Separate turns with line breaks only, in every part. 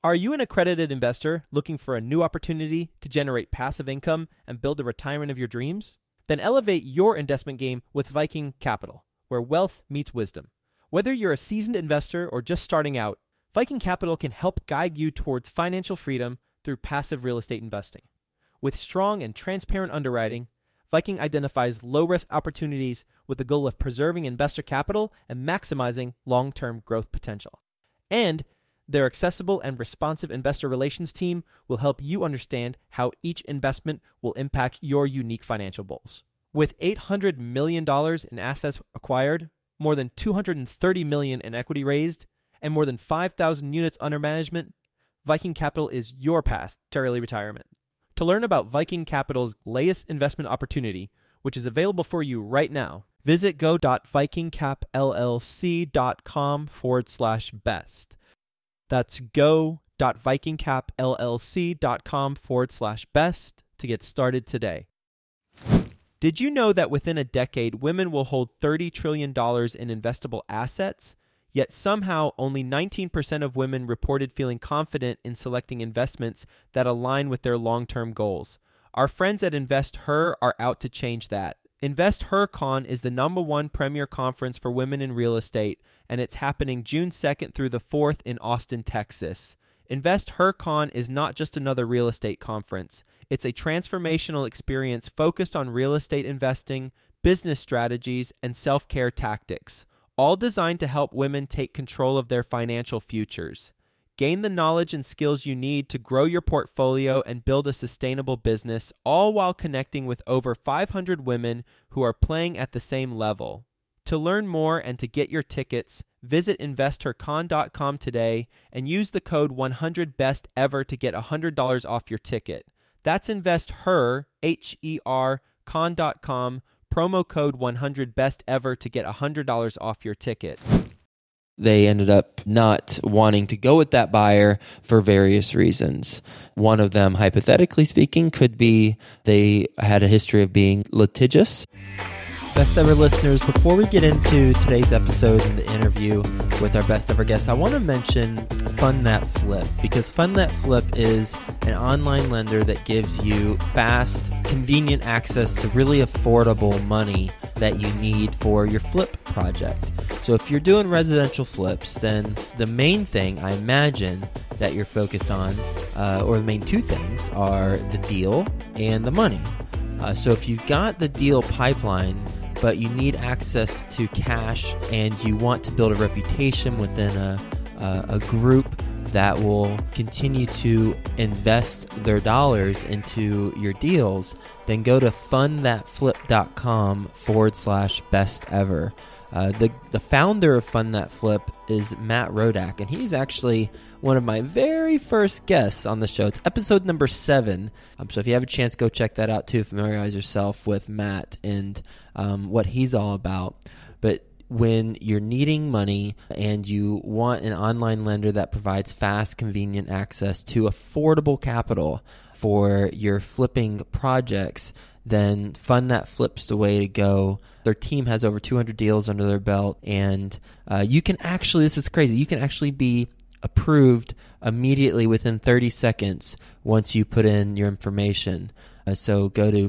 Are you an accredited investor looking for a new opportunity to generate passive income and build the retirement of your dreams? Then elevate your investment game with Viking Capital, where wealth meets wisdom. Whether you're a seasoned investor or just starting out, Viking Capital can help guide you towards financial freedom through passive real estate investing. With strong and transparent underwriting, Viking identifies low-risk opportunities with the goal of preserving investor capital and maximizing long-term growth potential. And their accessible and responsive investor relations team will help you understand how each investment will impact your unique financial goals. With $800 million in assets acquired, more than $230 million in equity raised, and more than 5,000 units under management, Viking Capital is your path to early retirement. To learn about Viking Capital's latest investment opportunity, which is available for you right now, visit go.vikingcapllc.com/best. That's go.vikingcapllc.com/best to get started today. Did you know that within a decade, women will hold $30 trillion in investable assets? Yet somehow only 19% of women reported feeling confident in selecting investments that align with their long-term goals. Our friends at InvestHer are out to change that. InvestHerCon is the #1 premier conference for women in real estate, and it's happening June 2nd through the 4th in Austin, Texas. InvestHerCon is not just another real estate conference. It's a transformational experience focused on real estate investing, business strategies, and self-care tactics, all designed to help women take control of their financial futures. Gain the knowledge and skills you need to grow your portfolio and build a sustainable business, all while connecting with over 500 women who are playing at the same level. To learn more and to get your tickets, visit InvestHerCon.com today and use the code 100BESTEVER to get $100 off your ticket. That's InvestHer, H-E-R, con.com, promo code 100BESTEVER to get $100 off your ticket.
They ended up not wanting to go with that buyer for various reasons. One of them, hypothetically speaking, could be they had a history of being litigious.
Best Ever listeners, before we get into today's episode and the interview with our best ever guest, I want to mention Fund That Flip, because Fund That Flip is an online lender that gives you fast, convenient access to really affordable money that you need for your flip project. So if you're doing residential flips, then the main thing I imagine that you're focused on, or the main two things, are the deal and the money. So if you've got the deal pipeline, but you need access to cash and you want to build a reputation within a group that will continue to invest their dollars into your deals, then go to fundthatflip.com/bestever. The founder of Fund That Flip is Matt Rodak, and he's actually one of my very first guests on the show. It's episode number 7. So if you have a chance, go check that out too. Familiarize yourself with Matt and what he's all about. But when you're needing money and you want an online lender that provides fast, convenient access to affordable capital for your flipping projects, then Fund That Flip's the way to go. Their team has over 200 deals under their belt, and you can actually, this is crazy, you can actually be approved immediately within 30 seconds once you put in your information. So go to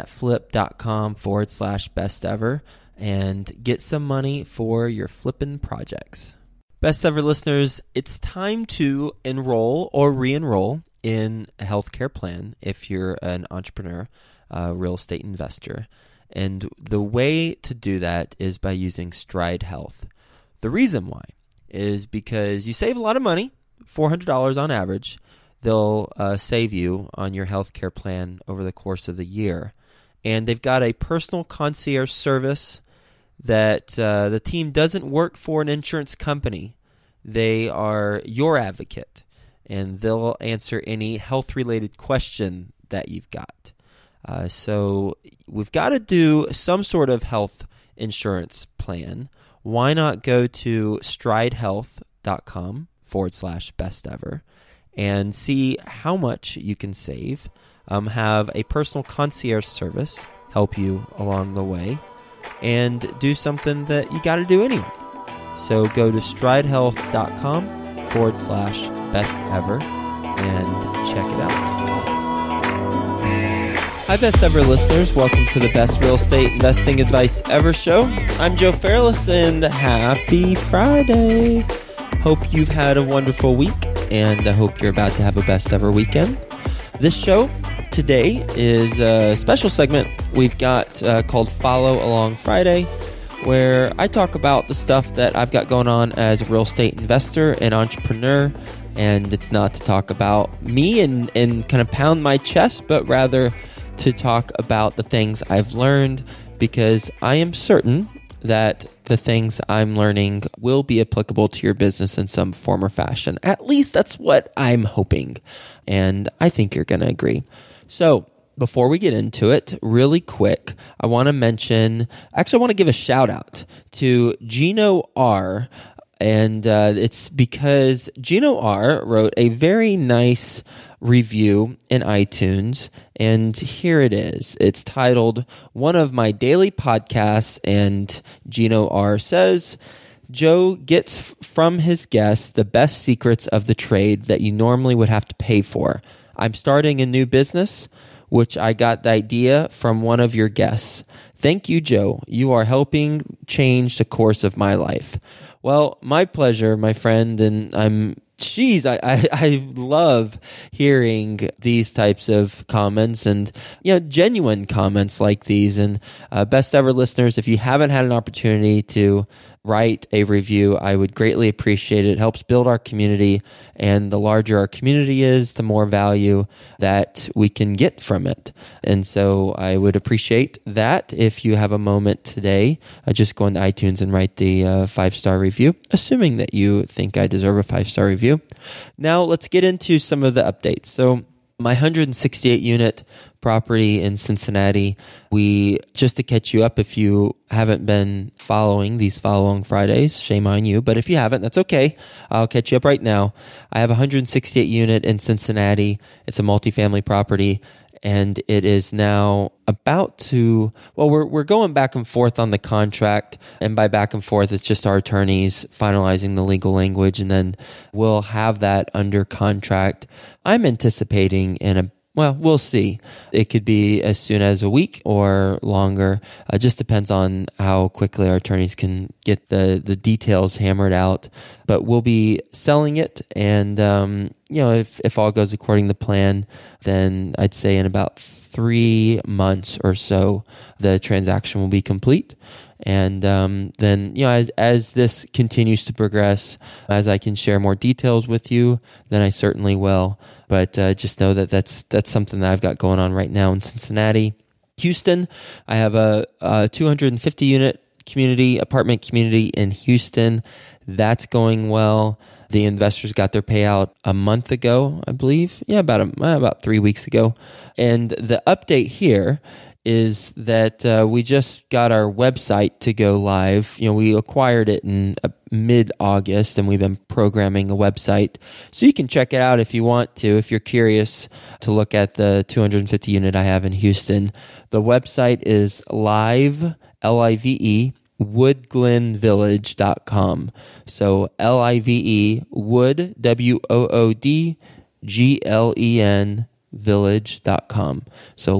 fundthatflip.com/bestever and get some money for your flipping projects. Best Ever listeners, it's time to enroll or re-enroll in a healthcare plan if you're an entrepreneur, real estate investor. And the way to do that is by using Stride Health. The reason why is because you save a lot of money, $400 on average. They'll save you on your healthcare plan over the course of the year. And they've got a personal concierge service that the team doesn't work for an insurance company. They are your advocate, and they'll answer any health-related question that you've got. So we've got to do some sort of health insurance plan. Why not go to stridehealth.com/bestever and see how much you can save, have a personal concierge service help you along the way, and do something that you got to do anyway. So go to stridehealth.com best ever and check it out. Hi, Best Ever listeners. Welcome to the Best Real Estate Investing Advice Ever show. I'm Joe Fairless, and happy Friday. Hope you've had a wonderful week, and I hope you're about to have a best ever weekend. This show today is a special segment we've got called Follow Along Friday, where I talk about the stuff that I've got going on as a real estate investor and entrepreneur. And it's not to talk about me and kind of pound my chest, but rather to talk about the things I've learned, because I am certain that the things I'm learning will be applicable to your business in some form or fashion. At least that's what I'm hoping. And I think you're going to agree. So before we get into it, really quick, I want to give a shout out to Gino R. And it's because Gino R. wrote a very nice review in iTunes, and here it is. It's titled One of My Daily Podcasts, and Gino R. says, Joe gets from his guests the best secrets of the trade that you normally would have to pay for. I'm starting a new business, which I got the idea from one of your guests. Thank you, Joe. You are helping change the course of my life. Well, my pleasure, my friend, and I love hearing these types of comments and, genuine comments like these. And Best Ever listeners, if you haven't had an opportunity to write a review, I would greatly appreciate it. It helps build our community, and the larger our community is, the more value that we can get from it. And so I would appreciate that if you have a moment today, just go into iTunes and write the 5-star review, assuming that you think I deserve a 5-star review. Now let's get into some of the updates. So my 168 unit property in Cincinnati, just to catch you up, if you haven't been following these Follow-Along Fridays, shame on you, but if you haven't, that's okay. I'll catch you up right now. I have a 168 unit in Cincinnati. It's a multifamily property, and it is now we're going back and forth on the contract, and by back and forth, it's just our attorneys finalizing the legal language, and then we'll have that under contract. I'm anticipating we'll see. It could be as soon as a week or longer. It just depends on how quickly our attorneys can get the details hammered out. But we'll be selling it, and if all goes according to plan, then I'd say in about 3 months or so, the transaction will be complete. And then, as this continues to progress, as I can share more details with you, then I certainly will. But just know that that's something that I've got going on right now in Cincinnati. Houston, I have a 250-unit apartment community in Houston. That's going well. The investors got their payout a month ago, I believe. Yeah, about 3 weeks ago. And the update here is that we just got our website to go live. We acquired it in mid-August, and we've been programming a website. So you can check it out if you want to, if you're curious to look at the 250 unit I have in Houston. The website is live, L-I-V-E, woodglenvillage.com. So L-I-V-E, wood, W-O-O-D-G-L-E-N, village.com. So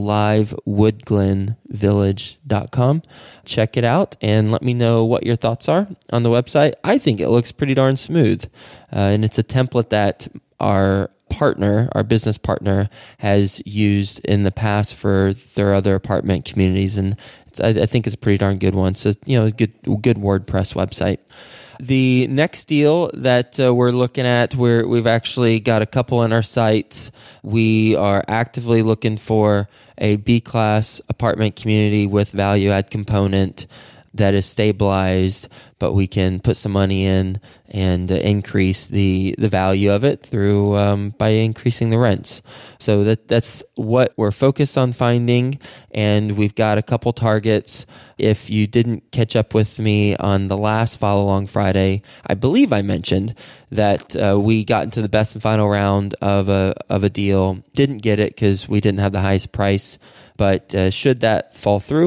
livewoodglenvillage.com. Check it out and let me know what your thoughts are on the website. I think it looks pretty darn smooth. And it's a template that our business partner, has used in the past for their other apartment communities. And I think it's a pretty darn good one. So, a good WordPress website. The next deal that we're looking at, we've actually got a couple in our sights. We are actively looking for a B-class apartment community with value-add component that is stabilized, but we can put some money in and increase the value of it through by increasing the rents. So that's what we're focused on finding, and we've got a couple targets. If you didn't catch up with me on the last Follow Along Friday, I believe I mentioned that we got into the best and final round of a deal. Didn't get it because we didn't have the highest price, but should that fall through,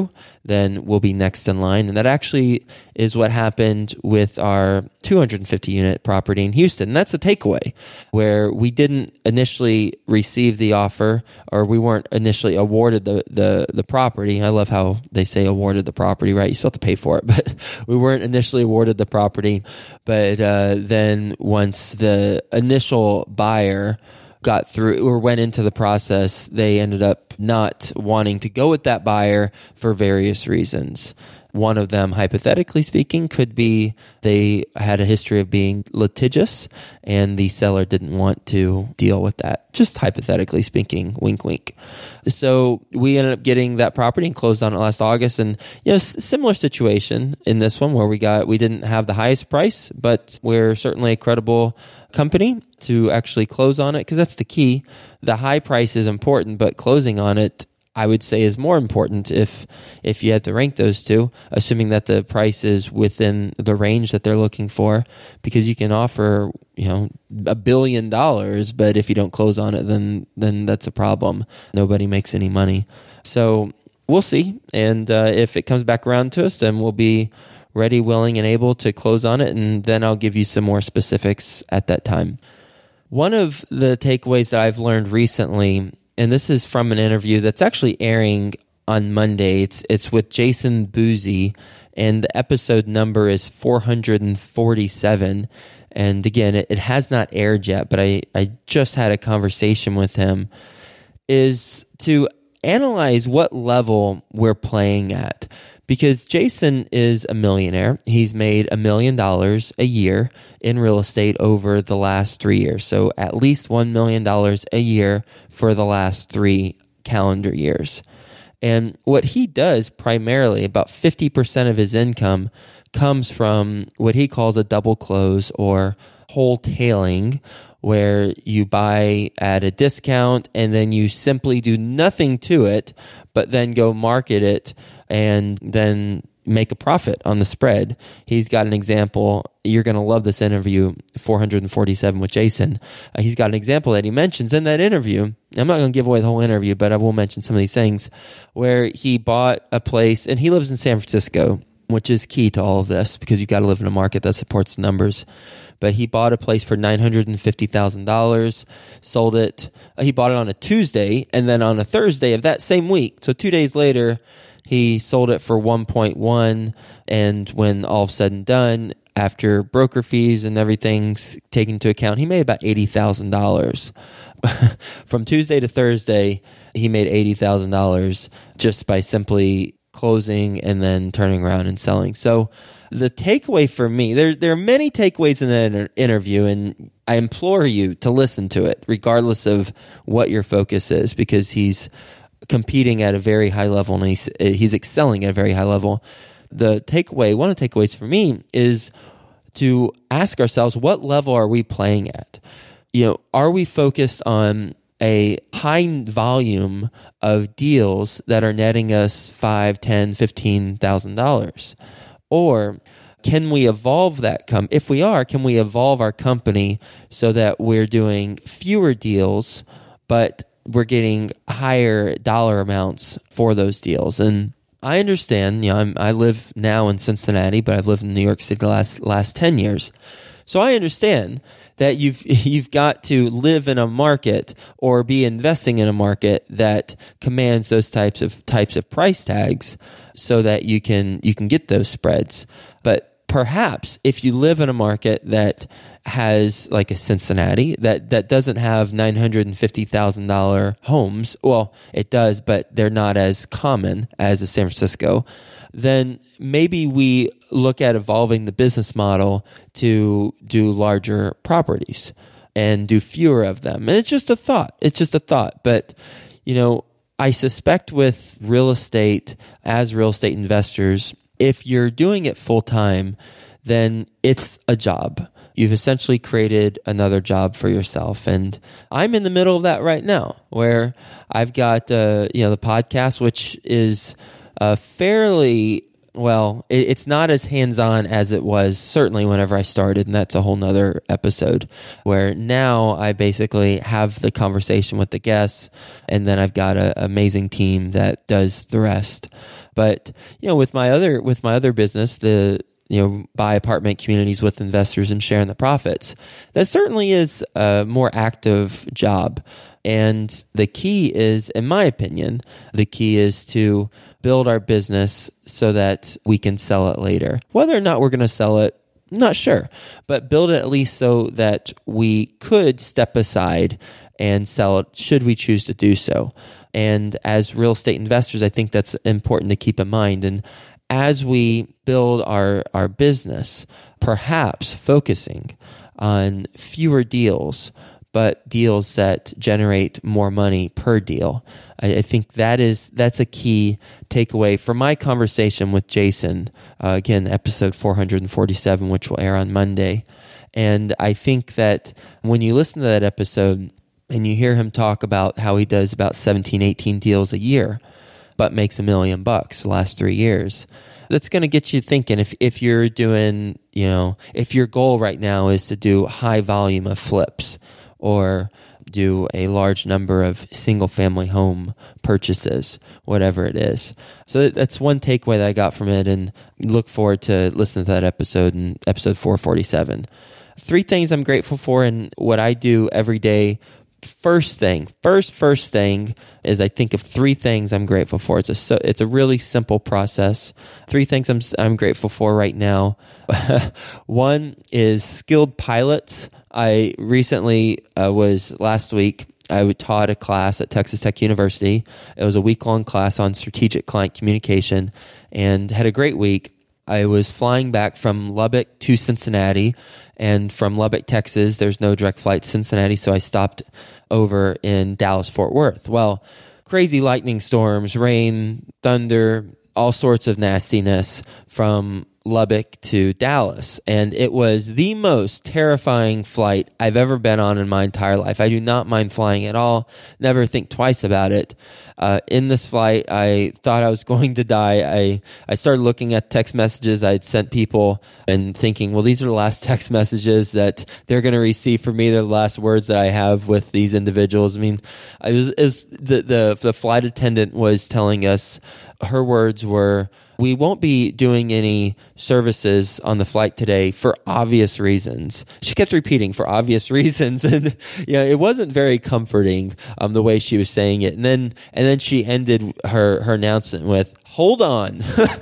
then we'll be next in line. And that actually is what happened with our 250 unit property in Houston. And that's the takeaway, where we didn't initially receive the offer, or we weren't initially awarded the property. I love how they say awarded the property, right? You still have to pay for it, but we weren't initially awarded the property. But then once the initial buyer got through or went into the process, they ended up not wanting to go with that buyer for various reasons. One of them, hypothetically speaking, could be they had a history of being litigious and the seller didn't want to deal with that. Just hypothetically speaking, wink, wink. So we ended up getting that property and closed on it last August. And similar situation in this one where we didn't have the highest price, but we're certainly a credible company to actually close on it, because that's the key. The high price is important, but closing on it, I would say, is more important if you had to rank those two, assuming that the price is within the range that they're looking for, because you can offer, $1 billion, but if you don't close on it, then that's a problem. Nobody makes any money. So we'll see. And if it comes back around to us, then we'll be ready, willing, and able to close on it. And then I'll give you some more specifics at that time. One of the takeaways that I've learned recently, and this is from an interview that's actually airing on Monday. It's with Jason Boozy, and the episode number is 447. And again, it has not aired yet, but I just had a conversation with him, is to analyze what level we're playing at. Because Jason is a millionaire. He's made $1 million a year in real estate over the last 3 years. So at least $1 million a year for the last 3 calendar years. And what he does primarily, about 50% of his income comes from what he calls a double close or wholetailing, where you buy at a discount and then you simply do nothing to it, but then go market it and then make a profit on the spread. He's got an example. You're going to love this interview, 447 with Jason. He's got an example that he mentions in that interview. I'm not going to give away the whole interview, but I will mention some of these things, where he bought a place, and he lives in San Francisco, which is key to all of this, because you've got to live in a market that supports the numbers. But he bought a place for $950,000, sold it. He bought it on a Tuesday, and then on a Thursday of that same week, so 2 days later, he sold it for 1.1. And when all is said and done, after broker fees and everything's taken into account, he made about $80,000. From Tuesday to Thursday, he made $80,000 just by simply closing and then turning around and selling. So the takeaway for me, there are many takeaways in that interview, and I implore you to listen to it, regardless of what your focus is, because competing at a very high level, and he's excelling at a very high level. One of the takeaways for me is to ask ourselves, what level are we playing at? Are we focused on a high volume of deals that are netting us $5,000, $10,000, $15,000? Or can we evolve that? If we are, can we evolve our company so that we're doing fewer deals, but we're getting higher dollar amounts for those deals? And I understand, I live now in Cincinnati, but I've lived in New York City the last 10 years. So I understand that you've got to live in a market or be investing in a market that commands those types of price tags so that you can get those spreads. But perhaps if you live in a market that has, like a Cincinnati, that doesn't have $950,000 homes, well, it does, but they're not as common as a San Francisco, then maybe we look at evolving the business model to do larger properties and do fewer of them. And it's just a thought. But, I suspect with real estate, as real estate investors, if you're doing it full time, then it's a job. You've essentially created another job for yourself. And I'm in the middle of that right now, where I've got, the podcast, which is fairly well, it's not as hands-on as it was certainly whenever I started, and that's a whole nother episode, where now I basically have the conversation with the guests, and then I've got an amazing team that does the rest. But, with my other business, buy apartment communities with investors and sharing the profits, that certainly is a more active job. And the key is, in my opinion, to build our business so that we can sell it later. Whether or not we're going to sell it, I'm not sure, but build it at least so that we could step aside and sell it should we choose to do so. And as real estate investors, I think that's important to keep in mind. And as we build our business, perhaps focusing on fewer deals, but deals that generate more money per deal. I think that's a key takeaway from my conversation with Jason, again, episode 447, which will air on Monday. And I think that when you listen to that episode and you hear him talk about how he does about 17, 18 deals a year, but makes $1 million the last 3 years, that's going to get you thinking. If you're doing, if your goal right now is to do high volume of flips, or do a large number of single-family home purchases, whatever it is. So that's one takeaway that I got from it, and look forward to listening to that episode in episode 447. 3 things I'm grateful for in what I do every day. First thing is I think of 3 things I'm grateful for. It's a really simple process. 3 things I'm grateful for right now. One is skilled pilots. I recently last week, I taught a class at Texas Tech University. It was a week-long class on strategic client communication and had a great week. I was flying back from Lubbock to Cincinnati, and from Lubbock, Texas, there's no direct flight to Cincinnati, so I stopped over in Dallas-Fort Worth. Well, crazy lightning storms, rain, thunder, all sorts of nastiness from Lubbock to Dallas, and it was the most terrifying flight I've ever been on in my entire life. I do not mind flying at all, never think twice about it. In this flight, I thought I was going to die. I started looking at text messages I'd sent people and thinking, well, these are the last text messages that they're going to receive from me. They're the last words that I have with these individuals. I mean, the flight attendant was telling us, her words were, "We won't be doing any services on the flight today for obvious reasons." She kept repeating, "for obvious reasons." And it wasn't very comforting, the way she was saying it. And then she ended her announcement with, "Hold on."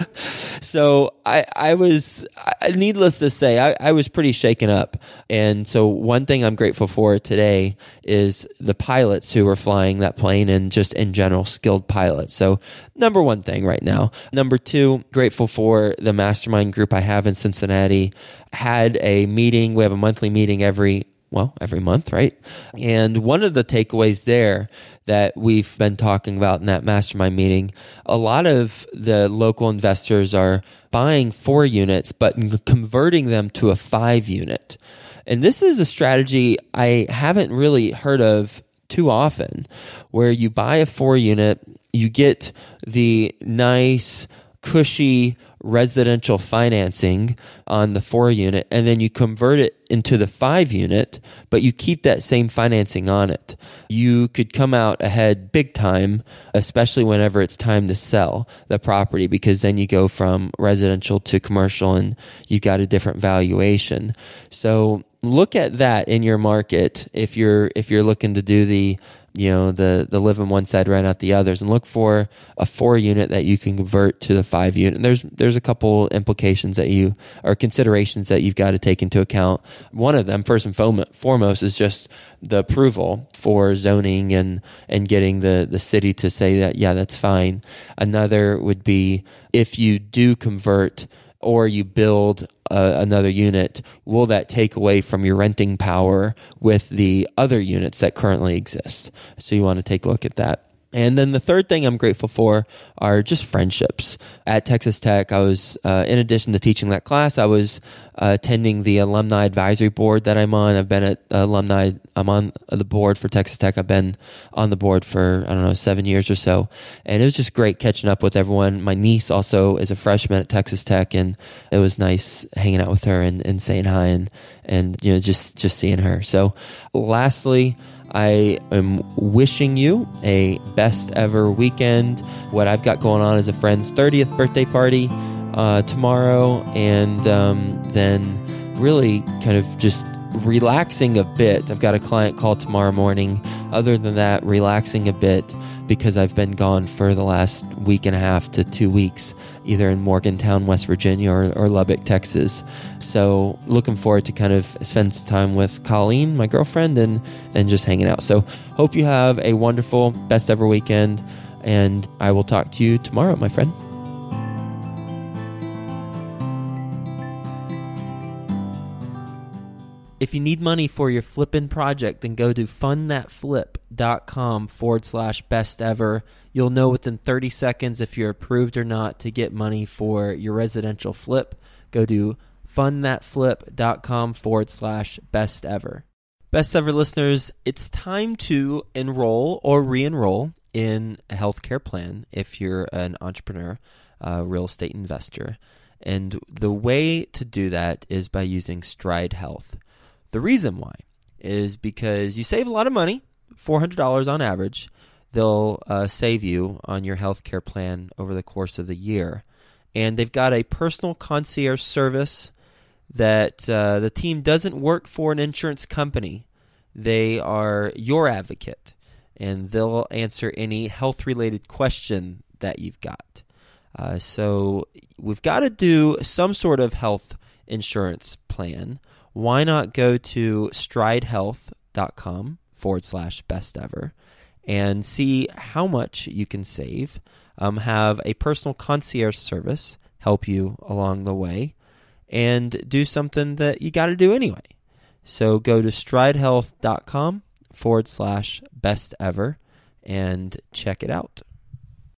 So I was, needless to say, I was pretty shaken up. And so one thing I'm grateful for today is the pilots who were flying that plane, and just in general, skilled pilots. So number one thing right now. Number 2, grateful for the mastermind group I have in Cincinnati. Had a meeting. We have a monthly meeting every month, right? And one of the takeaways there that we've been talking about in that mastermind meeting, a lot of the local investors are buying 4 units, but converting them to a 5 unit. And this is a strategy I haven't really heard of too often, where you buy a 4 unit, you get the nice, cushy residential financing on the 4 unit, and then you convert it into the 5 unit, but you keep that same financing on it. You could come out ahead big time, especially whenever it's time to sell the property, because then you go from residential to commercial and you got a different valuation. So look at that in your market if you're looking to do the live on one side, rent out the others, and look for a 4 unit that you can convert to the 5 unit. And there's a couple implications considerations that you've got to take into account. One of them, first and foremost, is just the approval for zoning and getting the city to say that, yeah, that's fine. Another would be if you do convert or you build another unit, will that take away from your renting power with the other units that currently exist? So you want to take a look at that. And then the third thing I'm grateful for are just friendships. At Texas Tech, I was, in addition to teaching that class, I was attending the alumni advisory board that I'm on. I've been I'm on the board for Texas Tech. I've been on the board for, 7 years or so. And it was just great catching up with everyone. My niece also is a freshman at Texas Tech, and it was nice hanging out with her and saying hi and just seeing her. So lastly, I am wishing you a best ever weekend. What I've got going on is a friend's 30th birthday party tomorrow, and then really kind of just relaxing a bit. I've got a client call tomorrow morning. Other than that, relaxing a bit because I've been gone for the last week and a half to 2 weeks, either in Morgantown, West Virginia, or Lubbock, Texas. So looking forward to kind of spend some time with Colleen, my girlfriend, and just hanging out. So hope you have a wonderful best ever weekend, and I will talk to you tomorrow, my friend.
If you need money for your flipping project, then go to fundthatflip.com/best ever. You'll know within 30 seconds if you're approved or not to get money for your residential flip. Go to fundthatflip.com/best ever. Best ever listeners, it's time to enroll or re-enroll in a healthcare plan if you're an entrepreneur, real estate investor. And the way to do that is by using Stride Health. The reason why is because you save a lot of money, $400 on average. They'll save you on your healthcare plan over the course of the year. And they've got a personal concierge service that the team doesn't work for an insurance company. They are your advocate, and they'll answer any health-related question that you've got. So we've got to do some sort of health insurance plan. Why not go to stridehealth.com/best ever and see how much you can save, have a personal concierge service help you along the way, and do something that you got to do anyway. So go to stridehealth.com/best ever and check it out.